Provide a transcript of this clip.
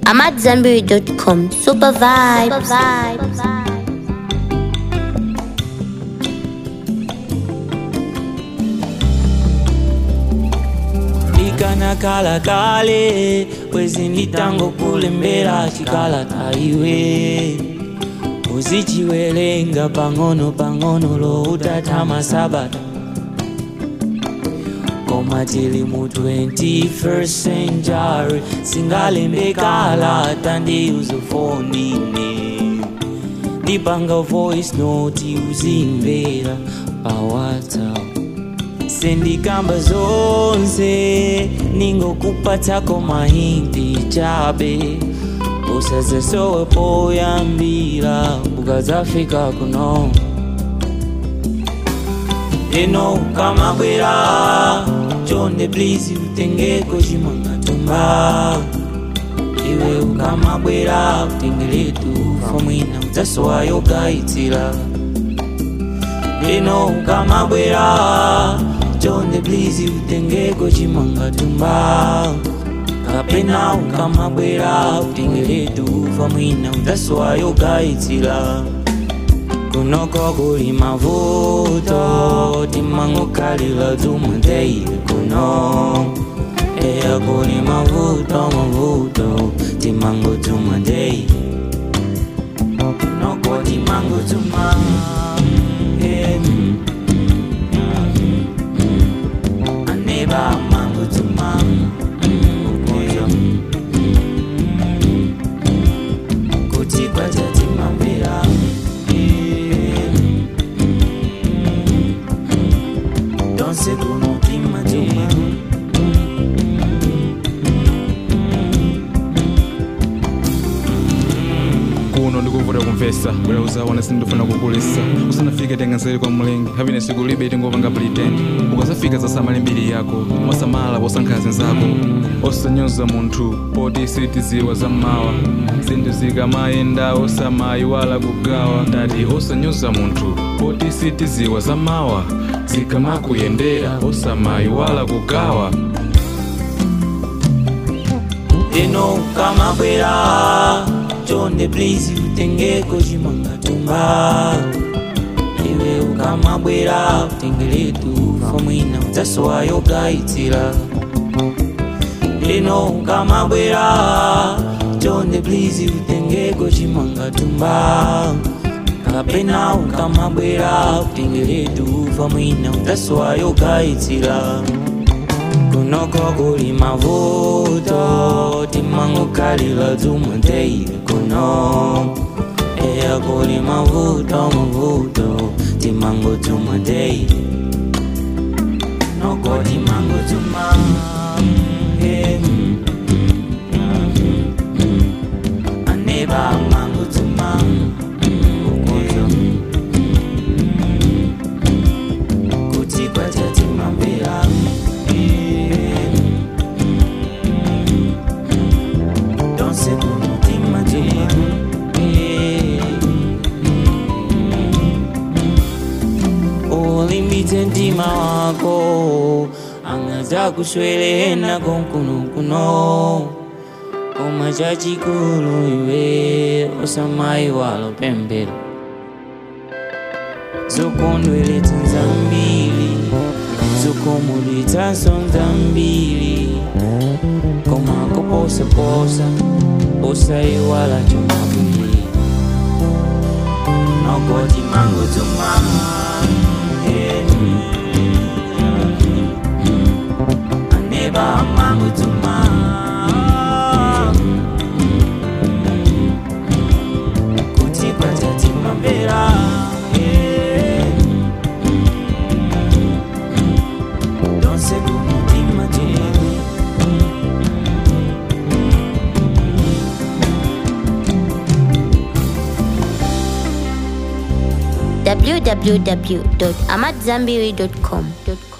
AmadZanbury.com. Super vibes. Ikana kala kale kwezi nitango kulembera chikala taiwe uzichiwelenga pangono lo utatama sabata koma tili mu 21st century singalembekala tandi uzofonine ndipanga voice note uzimvera pa WhatsApp sendikamba zonse ningokupatako mahinti chabe usazesowe poyambira ukazafika kuno eno ukamabwera chonde please utengeko chimangatumba iwe ukamabwera utengeletu famwina udzasowayo gaitira eno ukamabwera chonde please utengeko chimangatumba kapena ukamabwera utengeletu famwina udzasowayo gaitira kunoko kuli mavuto timangokalila tumateile kuno eya kuli mavuto timango tumateile kunoko timango aneba mango kutikwacha timambira danse kuno timatuma kuno ndikuvuta kumvesa bwera uzawana sindifuna kukulisa usanafike tenga nseri kwa mlengi havine sikulibe tingopanga pretend ukasafika zasamale mbiri yako masamala posankhazi nzako osanyoza munthu poti sitiziwa zammawa zinthu zikamayenda osamayiwala kugawa ndati osanyoza munthu poti sitiziwa zammawa zikamakuyendera osamayiwala kugawa eno ukamabwera chonde please utengeko chimangatumba iwe ukamabwera utengeletu famwina udzasowayo gaitira eno ukamabwera chonde please utengeko chimangatumba kapena ukamabwera utengeletu famwina udzasowayo gaitira kunoko kuli mavuto timangokalila tumateile kuno eya kuli mavuto timango tumateile noko timango aneba mango kutikwacha timambira ndima wako angaza kuswelena konkuno koma chachikulu iwe osamayi walo pembela zokondweletsa nzambiri zokomulitsaso nzambiri koma koposaposa osayiwala chomabwiri nokoti mango tumama aneba mango tumama kutikwacha timambera donse kumutima www.amadzanbury.com